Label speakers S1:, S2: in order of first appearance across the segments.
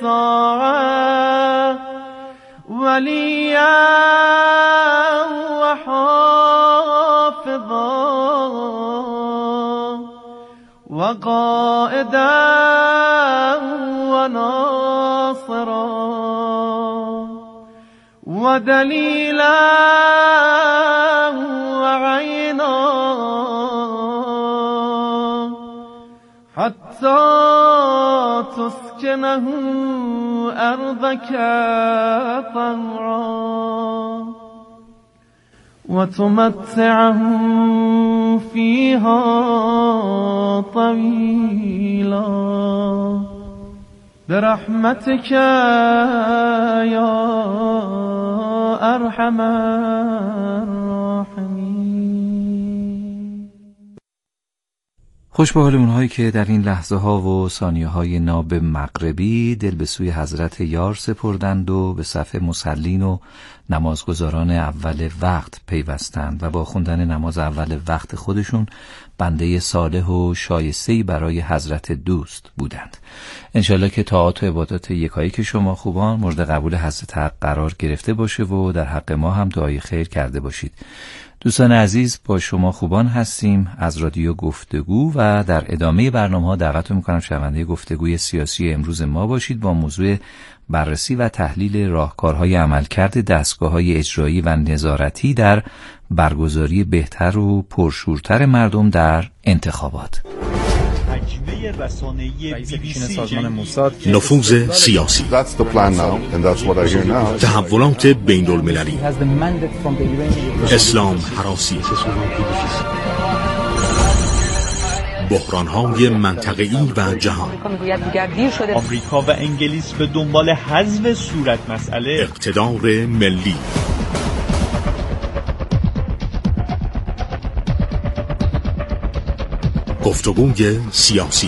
S1: الساعة وليا وحافظا وقائدا وناصرا ودليلا وعينا حتى تسكنه أرضك طوعا وتمتعه فيها طويلا برحمتك يا أرحم الراحمين.
S2: خوش به حال اونهایی که در این لحظه ها و ثانیه های ناب مغربی دل به سوی حضرت یار سپردند و به صف مصلین و نمازگزاران اول وقت پیوستند و با خوندن نماز اول وقت خودشون بنده صالح و شایسته‌ای برای حضرت دوست بودند. انشالله که طاعات و عبادات یکایک شما خوبان مورد قبول حضرت حق قرار گرفته باشه و در حق ما هم دعای خیر کرده باشید. دوستان عزیز، با شما خوبان هستیم از رادیو گفتگو و در ادامه برنامه‌ها دعوتتون می‌کنم شنونده گفتگوی سیاسی امروز ما باشید با موضوع بررسی و تحلیل راهکارهای عملکرد دستگاه‌های اجرایی و نظارتی در برگزاری بهتر و پرشورتر مردم در انتخابات.
S3: نفوذ سیاسی، تحولات بین المللی، اسلام هراسی، بحران‌های منطقه‌ای و جهان،
S4: آمریکا و انگلیس به دنبال حذف صورت مسئله،
S3: اقتدار ملی، گفتگوی سیاسی.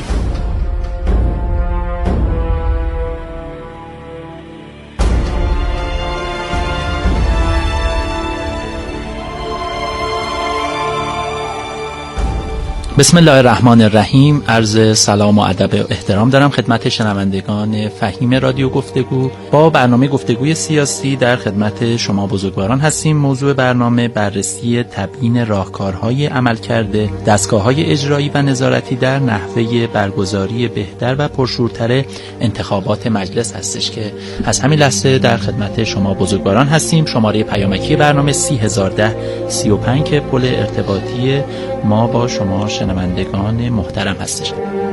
S5: بسم الله الرحمن الرحیم. عرض سلام و ادب و احترام دارم خدمت شنوندگان فهیم رادیو گفتگو. با برنامه گفتگوی سیاسی در خدمت شما بزرگواران هستیم. موضوع برنامه بررسی تبیین راهکارهای عملکرد دستگاه‌های اجرایی و نظارتی در نحوه برگزاری بهتر و پرشورتر انتخابات مجلس هستش که از همین لحظه در خدمت شما بزرگواران هستیم. شماره پیامکی برنامه 301035 که پل ارتباطی ما با شما شنوندگان محترم هستش.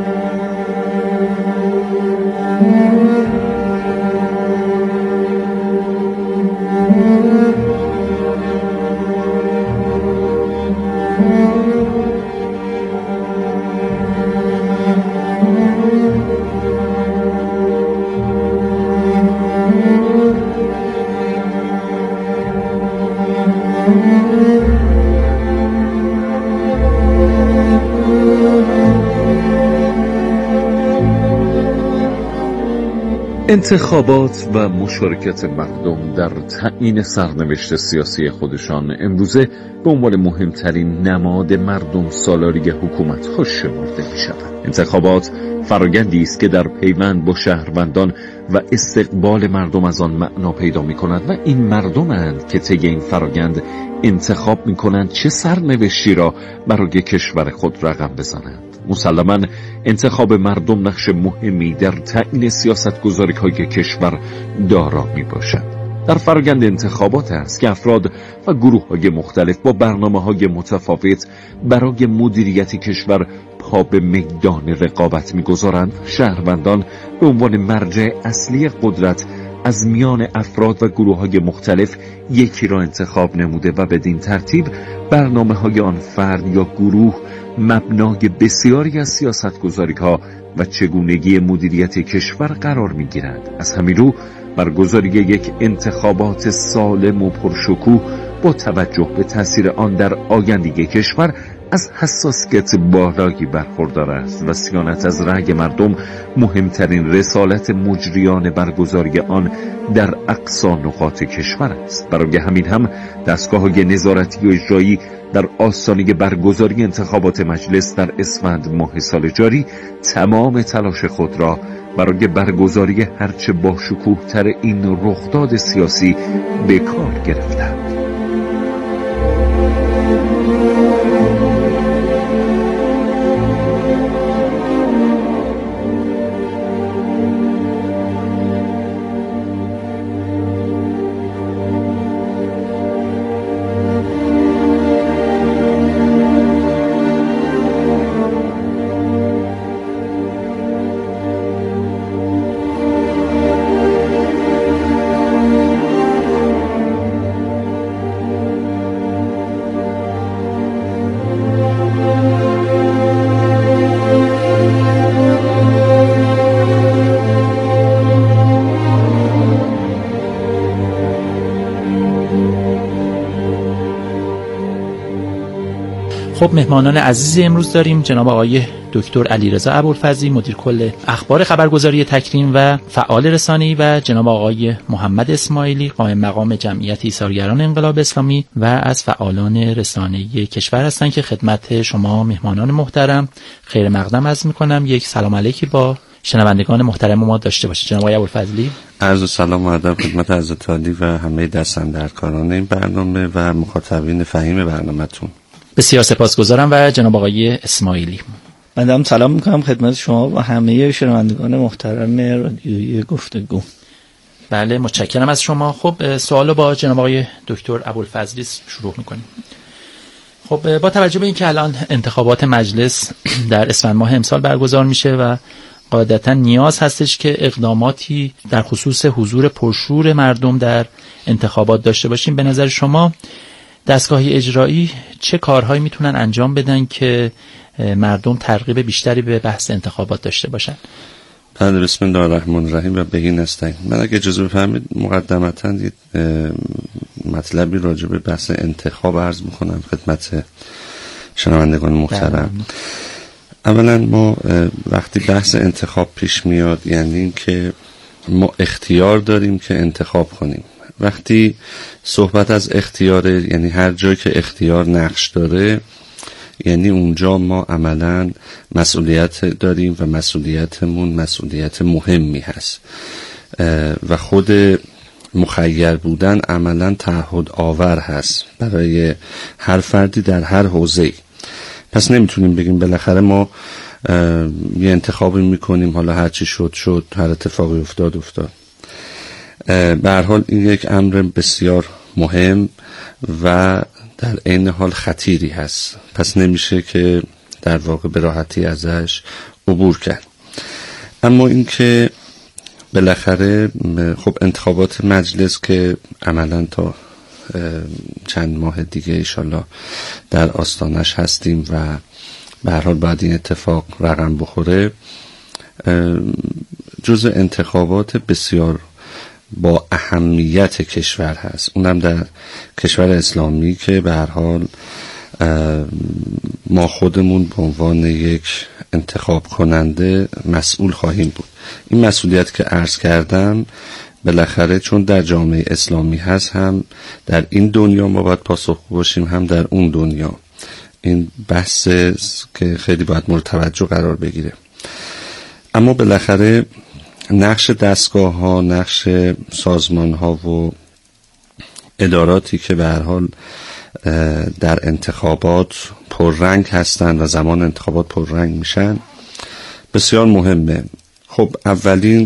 S6: انتخابات و مشارکت مردم در تعیین سرنوشت سیاسی خودشان امروزه به عنوان مهمترین نماد مردم سالاری حکومت‌ها شمرده می‌شود. انتخابات فرآیندی است که در پیوند با شهروندان و استقبال مردم از آن معنا پیدا می‌کند و این مردم‌اند که طی این فرآیند انتخاب می‌کنند چه سرنوشتی را برای کشور خود رقم بزنند. مسلماً انتخاب مردم نقش مهمی در تعیین سیاست‌گذاری‌های کشور دارا میباشد. در فرآیند انتخابات است که افراد و گروه‌های مختلف با برنامه‌های متفاوت برای مدیریت کشور پا به میدان رقابت می‌گذارند. شهروندان به عنوان مرجع اصلی قدرت از میان افراد و گروه‌های مختلف یکی را انتخاب نموده و بدین ترتیب برنامه‌های آن فرد یا گروه مبنای بسیاری از سیاست‌گذاری‌ها و چگونگی مدیریت کشور قرار می‌گیرد. از همین رو برگزاری یک انتخابات سالم و پرشکوه با توجه به تأثیر آن در آینده کشور از حساسیت بالایی برخوردار است و صیانت از رأی مردم مهمترین رسالت مجریان برگزاری آن در اقصی نقاط کشور است. برای همین هم دستگاه‌های نظارتی و اجرایی در آستانه برگزاری انتخابات مجلس در اسفند ماه سال جاری تمام تلاش خود را برای برگزاری هرچه با شکوه‌تر این رخداد سیاسی به کار گرفتند.
S5: خب مهمانان عزیز امروز داریم جناب آقای دکتر علیرضا ابوالفضلی مدیر کل اخبار خبرگزاری تکریم و فعال رسانه‌ای و جناب آقای محمد اسماعیلی قائم مقام جمعیت ایثارگران انقلاب اسلامی و از فعالان رسانه‌ای کشور هستند که خدمت شما مهمانان محترم خیر مقدم عرض می‌کنم. یک سلام علیکی با شنوندگان محترم ما داشته باشید. جناب آقای ابوالفضلی.
S7: عرض سلام و ادب خدمت حضرت عالی و همه دستاندرکاران این برنامه و مخاطبین فهیم برنامه‌تون.
S5: بسیار سپاسگزارم. و جناب آقای اسماعیلی.
S8: من هم سلام میکنم خدمت شما و همه شنوندگان محترم رادیوی گفتگو.
S5: بله متشکرم از شما. خب سوالو با جناب آقای دکتر ابوالفضلی شروع میکنیم. خب با توجه به اینکه الان انتخابات مجلس در اسفند ماه امسال برگزار میشه و قاعدتا نیاز هستش که اقداماتی در خصوص حضور پرشور مردم در انتخابات داشته باشیم، به نظر شما دستگاهی اجرایی چه کارهایی میتونن انجام بدن که مردم ترغیب بیشتری به بحث انتخابات داشته باشن؟
S7: بله، بسم الله الرحمن الرحیم و بهی نستعین. من اگه اجازه بفرمایید مقدمتاً یه مطلبی راجع به بحث انتخاب عرض میکنم خدمت شنوندگان محترم. اولا ما وقتی بحث انتخاب پیش میاد یعنی این که ما اختیار داریم که انتخاب کنیم. وقتی صحبت از اختیاره یعنی هر جایی که اختیار نقش داره یعنی اونجا ما عملاً مسئولیت داریم و مسئولیتمون مسئولیت مهمی هست و خود مخیر بودن عملاً تعهد آور هست برای هر فردی در هر حوزه‌ای. پس نمیتونیم بگیم بالاخره ما یه انتخابی میکنیم حالا هر چی شد هر اتفاقی افتاد. به هر حال این یک امر بسیار مهم و در عین حال خطیری هست، پس نمیشه که در واقع به راحتی ازش عبور کرد. اما این که بالاخره خب انتخابات مجلس که عملا تا چند ماه دیگه انشالله در آستانش هستیم و به هر حال باید این اتفاق رقم بخوره، جزء انتخابات بسیار با اهمیت کشور هست، اونم در کشور اسلامی که به هر حال ما خودمون به عنوان یک انتخاب کننده مسئول خواهیم بود. این مسئولیت که عرض کردم بالاخره چون در جامعه اسلامی هست، هم در این دنیا ما باید پاسخگو باشیم هم در اون دنیا. این بحث که خیلی باید مورد توجه قرار بگیره. اما بالاخره نقش دستگاه ها، نقش سازمان ها و اداراتی که به هر حال در انتخابات پررنگ هستند و زمان انتخابات پررنگ میشن بسیار مهمه. خب اولین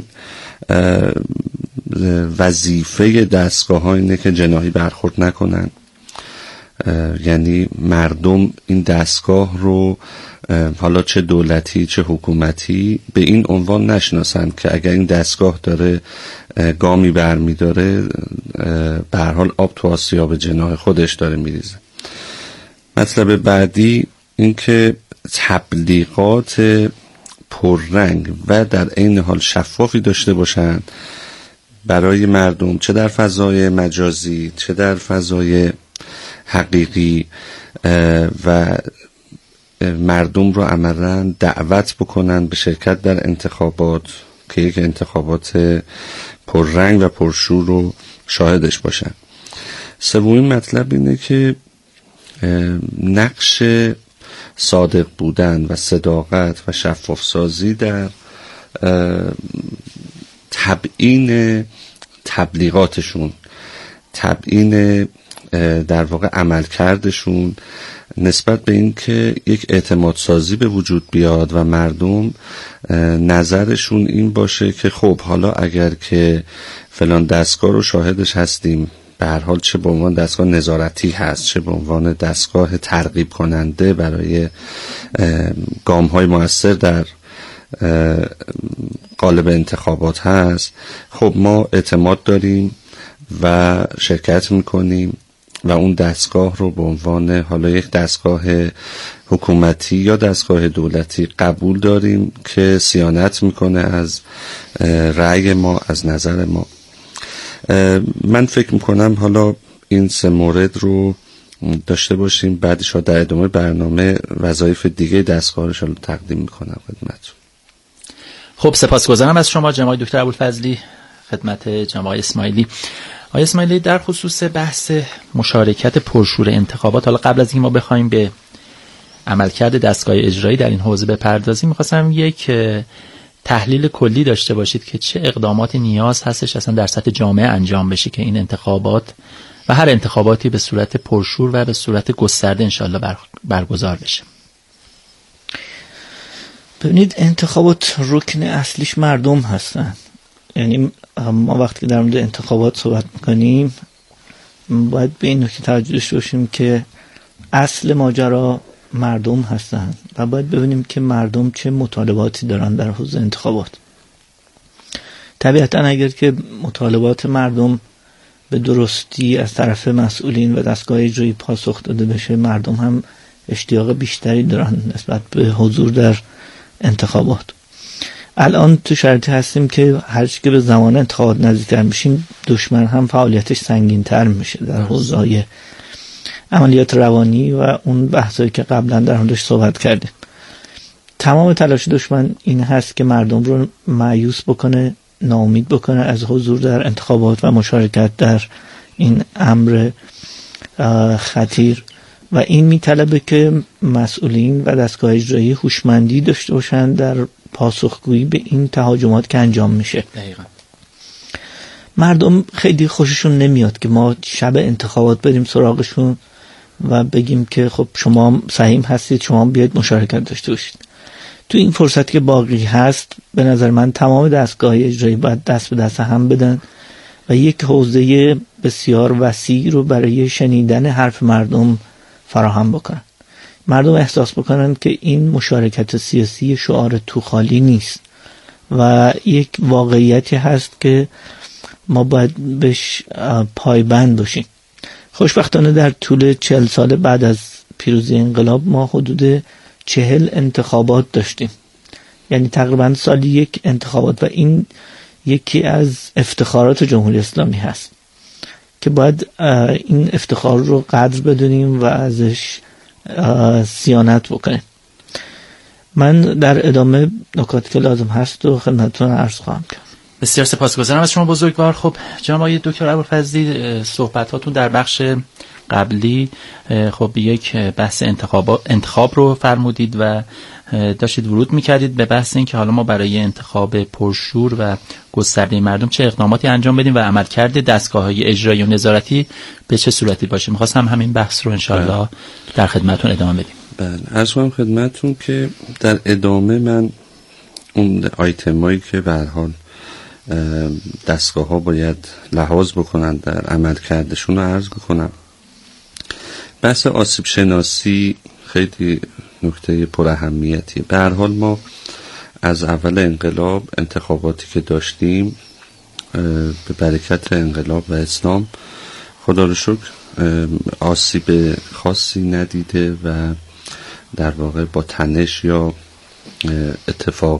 S7: وظیفه دستگاه ها اینه که جناحی برخورد نکنن، یعنی مردم این دستگاه رو حالا چه دولتی چه حکومتی به این عنوان نشناسند که اگر این دستگاه داره گامی برمی داره به هر حال آب تو آسیاب جناح خودش داره میریزه. مطلب بعدی این که تبلیغات پررنگ و در عین حال شفافی داشته باشند برای مردم، چه در فضای مجازی چه در فضای حقیقی، و مردم رو عملاً دعوت بکنن به شرکت در انتخابات که یک انتخابات پررنگ و پرشور رو شاهدش باشن. سومین مطلب اینه که نقش صادق بودن و صداقت و شفاف سازی در تبیین تبلیغاتشون، تبیین در واقع عملکردشون نسبت به این که یک اعتماد سازی به وجود بیاد و مردم نظرشون این باشه که خب حالا اگر که فلان دستگاه رو شاهدش هستیم، به هر حال چه به عنوان دستگاه نظارتی هست، چه به عنوان دستگاه ترغیب کننده برای گام‌های مؤثر در قالب انتخابات هست، خب ما اعتماد داریم و شرکت میکنیم و اون دستگاه رو به عنوان حالا یک دستگاه حکومتی یا دستگاه دولتی قبول داریم که صیانت میکنه از رأی ما، از نظر ما. من فکر میکنم حالا این 3 مورد رو داشته باشیم، بعدش در ادامه برنامه وظایف دیگه دستگاه رو تقدیم میکنم خدمتتون.
S5: خب سپاسگزارم از شما جناب دکتر ابوالفضلی. خدمت جناب اسماعیلی. آقای اسماعیلی، در خصوص بحث مشارکت پرشور انتخابات، حالا قبل از این ما بخوایم به عملکرد دستگاه اجرایی در این حوزه بپردازیم، می‌خواستم یک تحلیل کلی داشته باشید که چه اقداماتی نیاز هستش اصلا در سطح جامعه انجام بشه که این انتخابات و هر انتخاباتی به صورت پرشور و به صورت گسترده انشالله برگزار بشه.
S8: ببینید، انتخابات رکن اصلیش مردم هستن. یعنی ما وقتی که در مورد انتخابات صحبت میکنیم باید به این نکته توجه داشته باشیم که اصل ماجرا مردم هستن و باید ببینیم که مردم چه مطالباتی دارن در حوزه انتخابات. طبیعتا اگر که مطالبات مردم به درستی از طرف مسئولین و دستگاه اجرایی پاسخ داده بشه، مردم هم اشتیاق بیشتری دارن نسبت به حضور در انتخابات. الان تو شرطی هستیم که هرچی که به زمان انتخابات نزدیکتر میشیم، دشمن هم فعالیتش سنگین‌تر میشه در حوزه‌های عملیات روانی و اون بحثایی که قبلا در موردش صحبت کردیم. تمام تلاش دشمن این هست که مردم رو مایوس بکنه، ناامید بکنه از حضور در انتخابات و مشارکت در این امر خطیر و این میطلبه که مسئولین و دستگاه اجرایی هوشمندی داشته باشن در پاسخگویی به این تهاجمات که انجام میشه.
S5: دقیقاً.
S8: مردم خیلی خوششون نمیاد که ما شب انتخابات بریم سراغشون و بگیم که خب شما سهیم هستید، شما بیاید مشارکت داشته باشید. تو این فرصتی که باقی هست به نظر من تمام دستگاه اجرایی باید دست به دست هم بدن و یک حوزه بسیار وسیع رو برای شنیدن حرف مردم فراهم بکنن. مردم احساس بکنن که این مشارکت سیاسی شعار توخالی نیست و یک واقعیتی هست که ما باید بهش پایبند باشیم. خوشبختانه در طول 40 سال بعد از پیروزی انقلاب ما حدود 40 انتخابات داشتیم، یعنی تقریبا سالی یک انتخابات و این یکی از افتخارات جمهوری اسلامی هست که باید این افتخار رو قدر بدونیم و ازش صیانت بکنیم. من در ادامه نکاتی که لازم هست و خدمتتون عرض خواهم کرد.
S5: بسیار سپاسگزارم از شما بزرگوار. خب جناب آقای دکتر ابوالفضلی، صحبتاتون در بخش قبلی خب یک بحث انتخاب رو فرمودید و داشتید ورود میکردید به بحث این که حالا ما برای انتخاب پرشور و گسترده مردم چه اقداماتی انجام بدیم و عملکرد دستگاه‌های اجرایی و نظارتی به چه صورتی باشه. می‌خواستم همین بحث رو انشالله در خدمتتون ادامه بدیم.
S7: بله، عرض کنم خدمتتون که در ادامه من اون آیتمایی که به هر حال دستگاه‌ها باید لحاظ بکنن در عملکردشون رو عرض بکنم. بحث آسیب شناسی خیلی نکته پر اهمیتیه. به هر حال ما از اول انقلاب انتخاباتی که داشتیم به برکت انقلاب و اسلام خدا رو شکر آسیب خاصی ندیده و در واقع با تنش یا اتفاق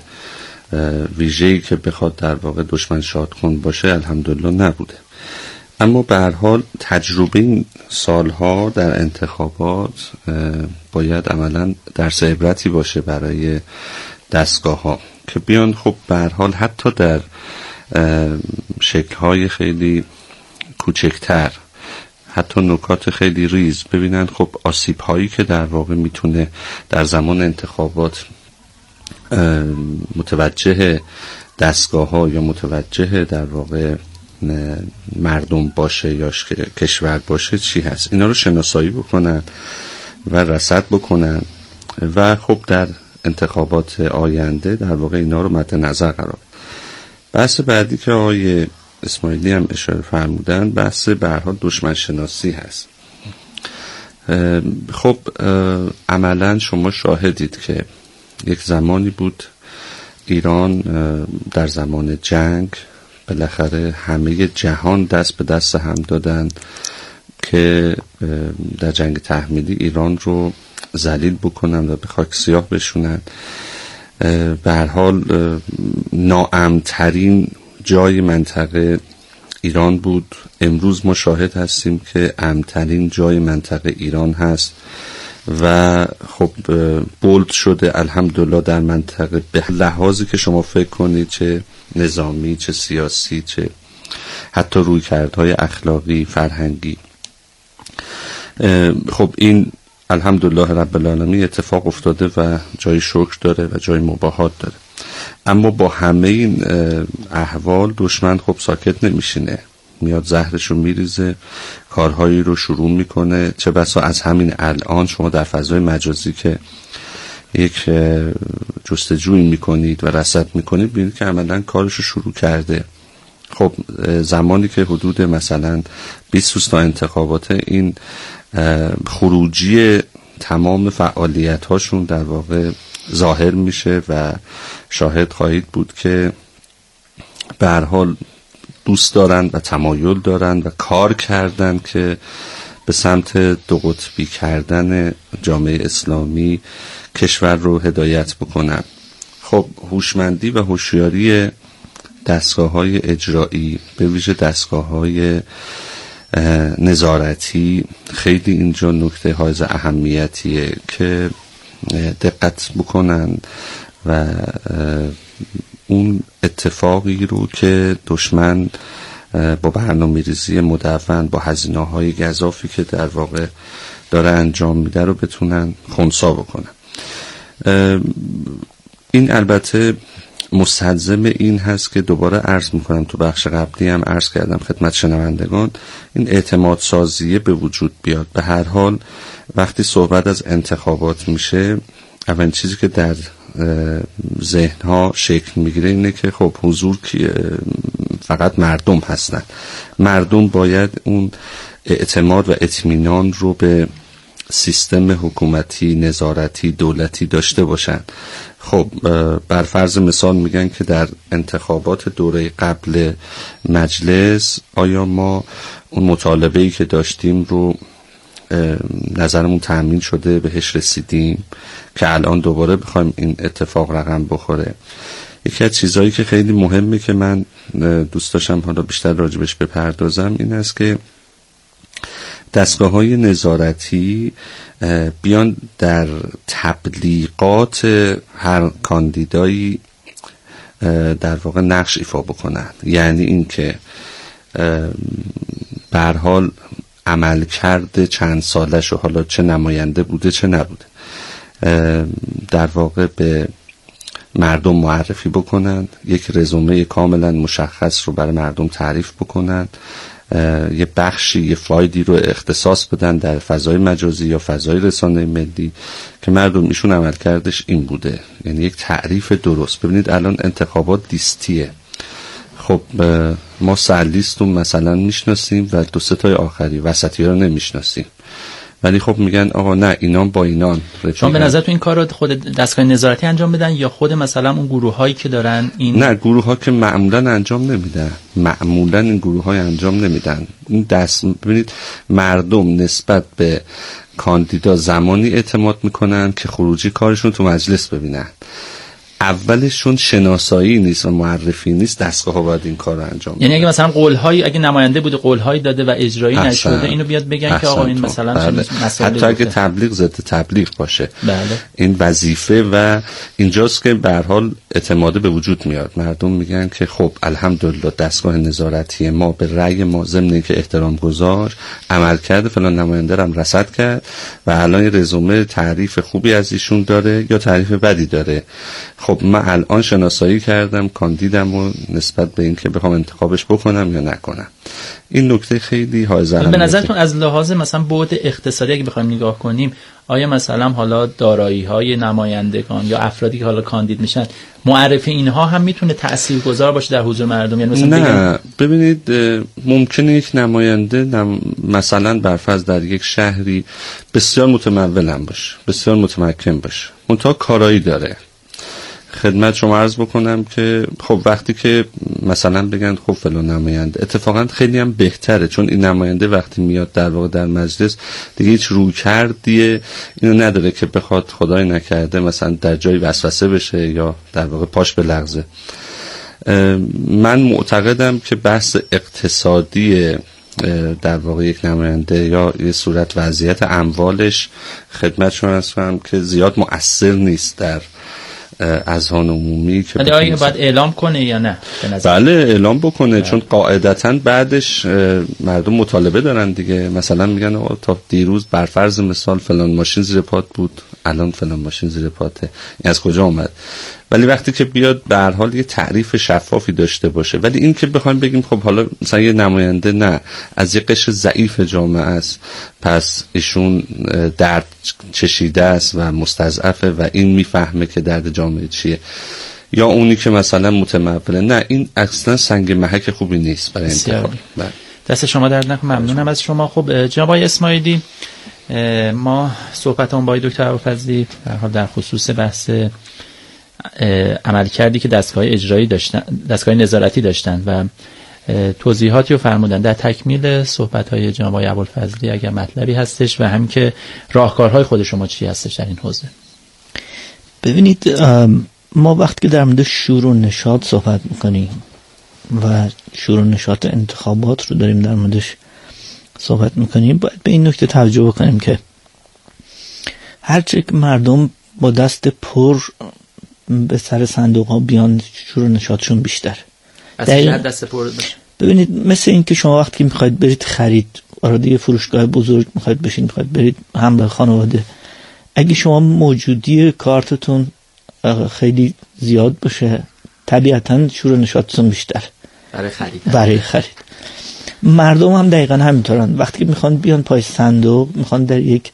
S7: ویژه‌ای که بخواد در واقع دشمن شادکن باشه الحمدلله نبوده. اما به هر حال تجربه این سالها در انتخابات باید عملا درس عبرتی باشه برای دستگاه ها که بیان خب به هر حال حتی در شکل‌های خیلی کوچکتر، حتی نکات خیلی ریز ببینن خب آسیب هایی که در واقع میتونه در زمان انتخابات متوجه دستگاه ها یا متوجه در واقع مردم باشه یا کشور باشه چی هست، اینا رو شناسایی بکنن و رصد بکنن و خب در انتخابات آینده در واقع اینا رو مد نظر قرار. بحث بعدی که آقای اسماعیلی هم اشاره فرمودن بحث به هر حال دشمن شناسی هست. خب عملا شما شاهدید که یک زمانی بود ایران در زمان جنگ بالاخره همه جهان دست به دست هم دادن که در جنگ تحمیلی ایران رو ذلیل بکنن و به خاک سیاه بشونن. به هر حال ناامن‌ترین جای منطقه ایران بود. امروز ما شاهد هستیم که امن‌ترین جای منطقه ایران هست و خب بولد شده الحمدلله در منطقه به لحاظی که شما فکر کنید، چه نظامی، چه سیاسی، چه حتی رویکردهای اخلاقی، فرهنگی. خب این الحمدلله رب العالمین اتفاق افتاده و جای شکر داره و جای مباهات داره. اما با همه این احوال دشمن خب ساکت نمیشینه، میاد زهرشو میریزه، کارهایی رو شروع میکنه. چه بسا از همین الان شما در فضای مجازی که یک جستجویی میکنید و رصد میکنید ببینید که عملا کارشو شروع کرده. خب زمانی که حدود مثلا 20 روز تا انتخابات این خروجی تمام فعالیت هاشون در واقع ظاهر میشه و شاهد خواهید بود که به هر حال دوست دارن و تمایل دارن و کار کردن که به سمت دو قطبی کردن جامعه اسلامی کشور رو هدایت بکنن. خب هوشمندی و هوشیاری دستگاه‌های اجرایی به ویژه دستگاه‌های نظارتی خیلی اینجا نکته حائز اهمیتیه که دقت بکنن و اون اتفاقی رو که دشمن با برنامه‌ریزی مدون با هزینه‌های گزافی که در واقع داره انجام میده رو بتونن خنثی بکنن. این البته مستلزم این هست که دوباره عرض میکنم، تو بخش قبلی هم عرض کردم خدمت شنوندگان، این اعتماد سازیه به وجود بیاد. به هر حال وقتی صحبت از انتخابات میشه اولین چیزی که در ذهنها شکل میگیره اینه که خب حضور فقط مردم هستن، مردم باید اون اعتماد و اطمینان رو به سیستم حکومتی، نظارتی، دولتی داشته باشن. خب بر فرض مثال میگن که در انتخابات دوره قبل مجلس آیا ما اون مطالبه‌ای که داشتیم رو نظرمون تأمین شده، بهش رسیدیم که الان دوباره بخوایم این اتفاق رقم بخوره. یکی از چیزهایی که خیلی مهمه که من دوست داشتم حالا بیشتر راجبش بپردازم این است که دستگاه‌های نظارتی بیان در تبلیغات هر کاندیدایی در واقع نقش ایفا بکنن. یعنی این که به هر حال عمل کرده چند سالش و حالا چه نماینده بوده چه نبوده در واقع به مردم معرفی بکنن، یک رزومه کاملا مشخص رو برای مردم تعریف بکنن، یه بخشی یه فایدی رو اختصاص بدن در فضای مجازی یا فضای رسانه ملی که مردم ایشون عمل کردش این بوده. یعنی یک تعریف درست. ببینید الان انتخابات لیستیه. خب ما سرلیست رو مثلا میشناسیم و دو سه تای آخری وسطی ها رو نمیشناسیم، ولی خب میگن آقا نه اینان با اینان.
S5: شما به نظر تو این کار رو خود دستگاه نظارتی انجام بدن یا خود مثلا اون گروه هایی که دارن این؟
S7: نه، گروه ها که معمولا انجام نمیدن، معمولا این گروه های انجام نمیدن. این ببینید مردم نسبت به کاندیدا زمانی اعتماد میکنن که خروجی کارشون تو مجلس ببینن. اولشون شناسایی نیست و معرفی نیست، دستگاه ها باید این کار رو انجام بدن.
S5: یعنی اگه مثلا قول‌های اگه نماینده بوده قول‌هایی داده و اجرایی نشده اینو بیاد بگن که آقا این مثلا
S7: بله. حتی اگه تبلیغ ضد تبلیغ باشه.
S5: بله.
S7: این وظیفه و اینجاست که به هر حال اعتماد به وجود میاد. مردم میگن که خب الحمدلله دستگاه نظارتی ما به رأی ما ضمن اینکه احترام گذار عملکرد فلان نماینده رو رصد کرد و الان یه رزومه تعریف خوبی از ایشون داره یا تعریف بدی داره. خب من الان شناسایی کردم کاندیدم و نسبت به اینکه بخوام انتخابش بکنم یا نکنم. این نکته خیلی حائز اهمیته.
S5: به نظرتون از لحاظ مثلا بعد اقتصادی اگه بخوایم نگاه کنیم، آیا مثلا حالا دارایی‌های نمایندگان یا افرادی که حالا کاندید میشن، معرفی اینها هم میتونه تاثیرگذار باشه در حضور مردم؟ یعنی مثلا
S7: نه ببینید ممکنه یک نماینده مثلا برفرض در یک شهری بسیار متمول هم باشه، بسیار متمکن باشه، منتها کارایی داره. خدمت شما عرض بکنم که خب وقتی که مثلا بگن خب فلان نماینده، اتفاقا خیلی هم بهتره، چون این نماینده وقتی میاد در واقع در مجلس دیگه هیچ رویکردی اینو نداره که بخواد خدای نکرده مثلا در جای وسوسه بشه یا در واقع پاش بلغزه. من معتقدم که بحث اقتصادی در واقع یک نماینده یا یه صورت وضعیت اموالش خدمت شما عرض کنم که زیاد مؤثر نیست در اذهان عمومی که
S5: ولی آیا باید اعلام کنه یا نه؟
S7: بله اعلام بکنه چون قاعدتاً بعدش مردم مطالبه دارن دیگه. مثلا میگن تا دیروز برفرض مثال فلان ماشین زیر پات بود، الان فلان ماشین زیر پاته، این از کجا اومد؟ ولی وقتی که بیاد به هر حال یه تعریف شفافی داشته باشه. ولی این که بخوایم بگیم خب حالا مثلا یه نماینده نه از یه قشر ضعیف جامعه است، پس ایشون درد چشیده است و مستضعفه و این میفهمه که درد جامعه چیه، یا اونی که مثلا متموله، نه این اصلا سنگ محک خوبی نیست برای انتخاب.
S5: دست شما درد نکنه، ممنونم از شما. خب جناب آقای اسماعیلی، ما صحبتمون با دکتر ابوالفضلی در خصوص بحث عمل کردی که دستگاه اجرایی داشتن، دستگاه نظارتی داشتن و توضیحاتی رو فرمودن. در تکمیل صحبت‌های جناب آقای ابوالفضلی اگر مطلبی هستش و هم که راهکارهای خود شما چی هستش در این حوزه؟
S8: ببینید ما وقتی که در مورد شور و نشاط صحبت میکنیم و شور و نشاط انتخابات رو داریم در موردش صحبت میکنیم، باید به این نکته توجه بکنیم که هرچه که مردم با دست پر به سر صندوق ها بیان شور و نشاطشون بیشتر.
S5: از چه دست پر باشه؟
S8: ببینید مثل این که شما وقتی میخواید برید خرید، وارد یه فروشگاه بزرگ میخواید بشین، میخواید برید همراه خانواده، اگه شما موجودی کارتتون خیلی زیاد باشه طبیعتاً شور و نشاطتون بیشتر برای خرید. مردم هم دقیقاً همینطورن. وقتی که میخوان بیان پای صندوق، میخوان در یک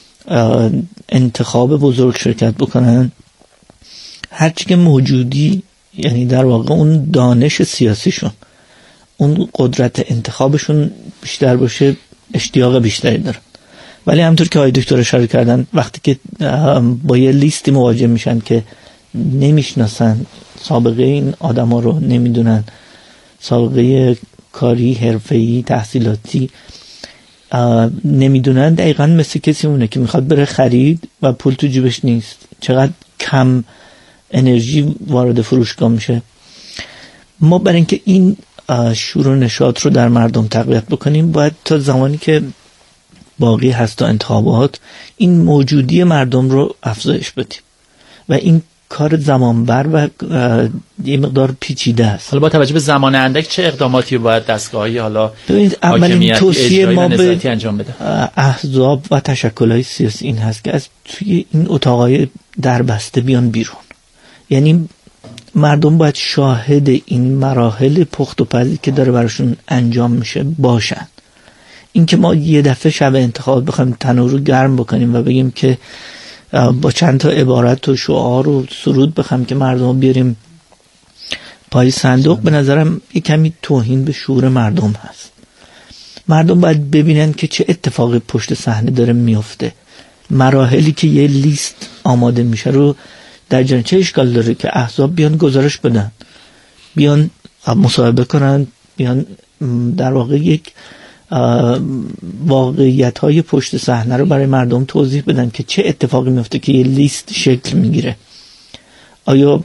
S8: انتخاب بزرگ شرکت بکنن، هرچی که موجودی، یعنی در واقع اون دانش سیاسیشون، اون قدرت انتخابشون بیشتر باشه، اشتیاق بیشتری دارن. ولی همونطور که آقای دکتر اشاره کردن، وقتی که با یه لیستی مواجه میشن که نمیشناسن، سابقه این آدما رو نمیدونن، سابقه کاری، حرفه‌ای، تحصیلاتی نمیدونن، دقیقاً مثل کسی مونه که میخواد بره خرید و پول تو جیبش نیست. چقدر کم انرژی وارد فروشگاه میشه. ما برای اینکه این شور و نشاط رو در مردم تقویت بکنیم، باید تا زمانی که باقی هست تا انتخابات این موجودی مردم رو افزایش بدیم و این کار زمانبر و یه مقدار پیچیده است.
S5: حالا با توجه به زمان اندک چه اقداماتی باید دستگاهی حالا
S8: اولین توصیه ما به
S5: انجام بده؟
S8: احزاب و تشکل‌های سیاسی این هست که از توی این اتاقای دربسته بیان بیرون. یعنی مردم باید شاهد این مراحل پخت و پزی که داره براشون انجام میشه باشن. این که ما یه دفعه شب انتخاب بخوایم تنور رو گرم بکنیم و بگیم که با چند تا عبارت و شعار و سرود بخوایم که مردم رو بیاریم پای صندوق، به نظرم یک کمی توهین به شعور مردم هست. مردم باید ببینن که چه اتفاقی پشت صحنه داره میفته. مراحلی که یه لیست آماده میشه رو در جریان، چه اشکال داره که احزاب بیان گزارش بدن، بیان مصاحبه کنن، بیان در واقع یک واقعیت‌های پشت صحنه رو برای مردم توضیح بدن که چه اتفاقی میفته که یه لیست شکل میگیره. آیا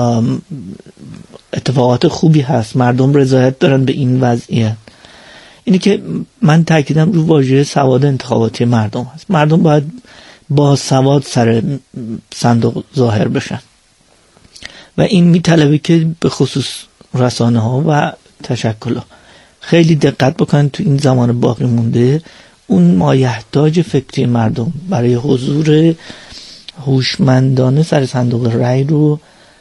S8: اتفاقات خوبی هست؟ مردم رضایت دارن به این وضعیت؟ اینی که من تاکیدم رو واژه سواد انتخاباتی مردم هست. مردم باید با سواد سر صندوق ظاهر بشن و این میطلبه که به خصوص رسانه ها و تشکل ها خیلی دقت بکنن تو این زمان باقی مونده اون مایحتاج فکری مردم برای حضور هوشمندانه سر صندوق رای رو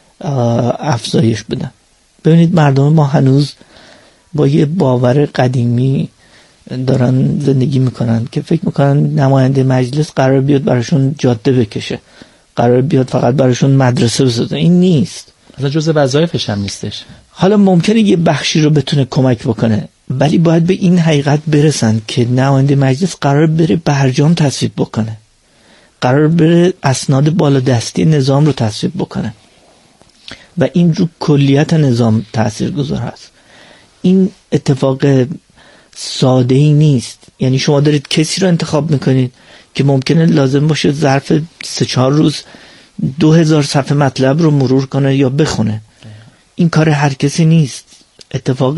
S8: افزایش بدن. ببینید مردم ما هنوز با یه باور قدیمی دارن زندگی میکنن که فکر میکنن نماینده مجلس قرار بیاد براشون جاده بکشه، قرار بیاد فقط براشون مدرسه بسازه. این نیست،
S5: اصلا جزء وظایفش هم نیستش.
S8: حالا ممکنه یه بخشی رو بتونه کمک بکنه، ولی باید به این حقیقت برسن که نماینده مجلس قرار بره برجام تصویب بکنه، قرار بره اسناد بالادستی نظام رو تصویب بکنه و این رو کلیت نظام تاثیرگذار هست. این اتفاق ساده ای نیست. یعنی شما دارید کسی رو انتخاب میکنید که ممکنه لازم باشه ظرف 3-4 روز 2000 صفحه مطلب رو مرور کنه یا بخونه. این کار هر کسی نیست. اتفاق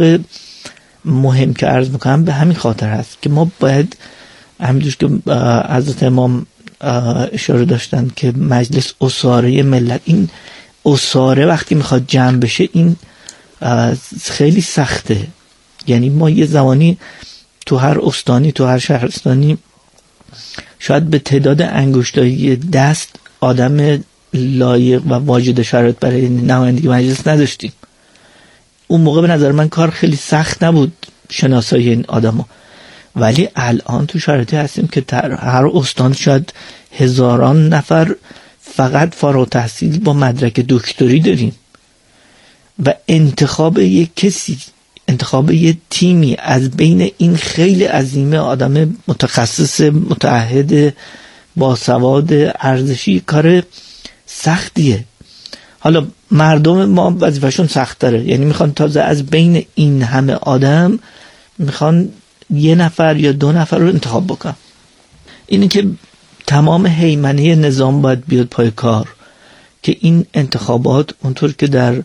S8: مهم که عرض میکنم به همین خاطر هست که ما باید همینجور که حضرت امام اشاره داشتن که مجلس اساره ملت، این اساره وقتی میخواد جمع بشه این خیلی سخته. یعنی ما یه زمانی تو هر استانی تو هر شهرستانی شاید به تعداد انگشتای دست آدم لایق و واجد شرایط برای نمایندگی مجلس نداشتیم. اون موقع به نظر من کار خیلی سخت نبود شناسایی این آدما، ولی الان تو شرایطی هستیم که هر استان شاید هزاران نفر فقط فارغ التحصیل با مدرک دکتری داریم و انتخاب یک کسی، انتخاب یک تیمی از بین این خیلی عظیمه آدم متخصص متعهد باسواد ارزشی کار سختیه. حالا مردم ما وظیفه‌شون سخت‌تره، یعنی میخوان تازه از بین این همه آدم میخوان 1 نفر یا 2 نفر رو انتخاب بکنن. اینه که تمام هیمنه نظام باید بیاد پای کار که این انتخابات اونطور که در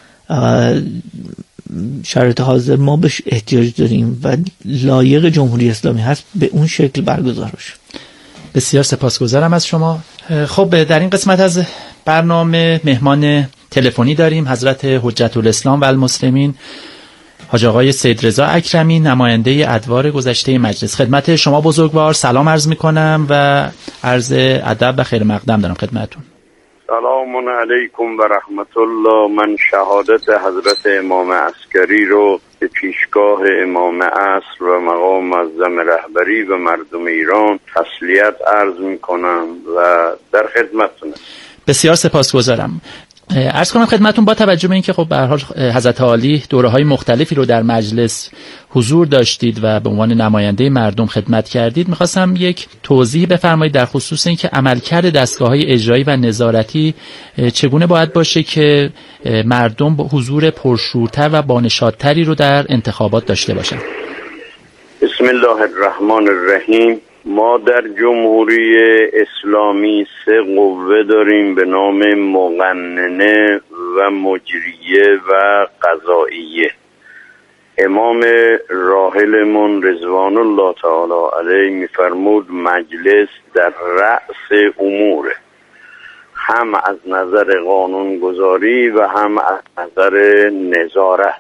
S8: شرایط حاضر ما بهش احتیاج داریم و لایق جمهوری اسلامی هست به اون شکل برگزار بشه.
S5: بسیار سپاسگزارم از شما. خب در این قسمت از برنامه مهمان تلفنی داریم حضرت حجت الاسلام و المسلمین حاج آقای سید رضا اکرمی، نماینده ادوار گذشته مجلس. خدمت شما بزرگوار سلام عرض میکنم و عرض ادب و خیر مقدم دارم خدمتتون.
S9: سلام علیکم و رحمت الله. من شهادت حضرت امام عسکری رو به پیشگاه امام عصر و مقام معظم رهبری و مردم ایران تسلیت عرض میکنم و در خدمتتونم.
S5: بسیار سپاسگزارم. عرض کنم خدمتون با توجه به اینکه خب به هر حال حضرت عالی دوره‌های مختلفی رو در مجلس حضور داشتید و به عنوان نماینده مردم خدمت کردید، می‌خواستم یک توضیح بفرمایید در خصوص اینکه عملکرد دستگاه‌های اجرایی و نظارتی چگونه باید باشه که مردم با حضور پرشورتر و بانشادتری رو در انتخابات داشته باشند.
S9: بسم الله الرحمن الرحیم. ما در جمهوری اسلامی 3 قوه داریم به نام مقننه و مجریه و قضائیه. امام راحلمون رضوان الله تعالی علیه میفرمود مجلس در رأس اموره، هم از نظر قانونگذاری و هم از نظر نظارت.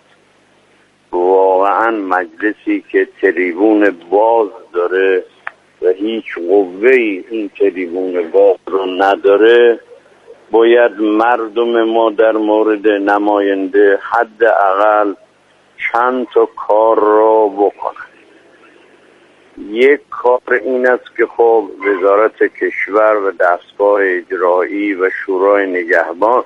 S9: واقعا مجلسی که تریبون باز داره و هیچ قوه‌ای این تریبون باز رو نداره، باید مردم ما در مورد نماینده حداقل چند تا کار را بکنن. یک کار این است که خب وزارت کشور و دستگاه اجرایی و شورای نگهبان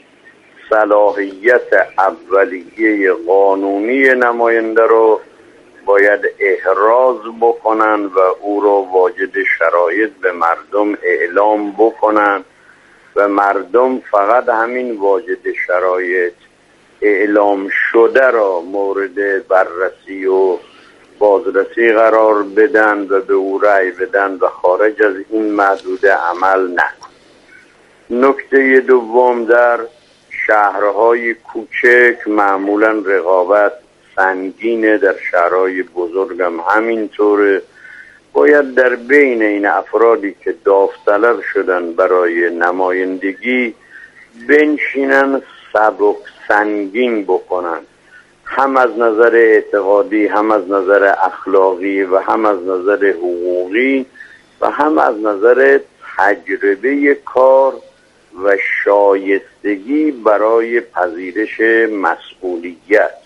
S9: صلاحیت اولیه قانونی نماینده رو باید احراز بکنن و او را واجد شرایط به مردم اعلام بکنن و مردم فقط همین واجد شرایط اعلام شده را مورد بررسی و بازرسی قرار بدن و به او رأی بدن و خارج از این محدوده عمل نکن. نکته دوم، در شهرهای کوچک معمولا رقابت سنگینه، در شهرهای بزرگ هم همینطوره. باید در بین این افرادی که داوطلب شدن برای نمایندگی بنشینن سبک سنگین بکنن، هم از نظر اعتقادی، هم از نظر اخلاقی و هم از نظر حقوقی و هم از نظر تجربه کار و شایستگی برای پذیرش مسئولیت.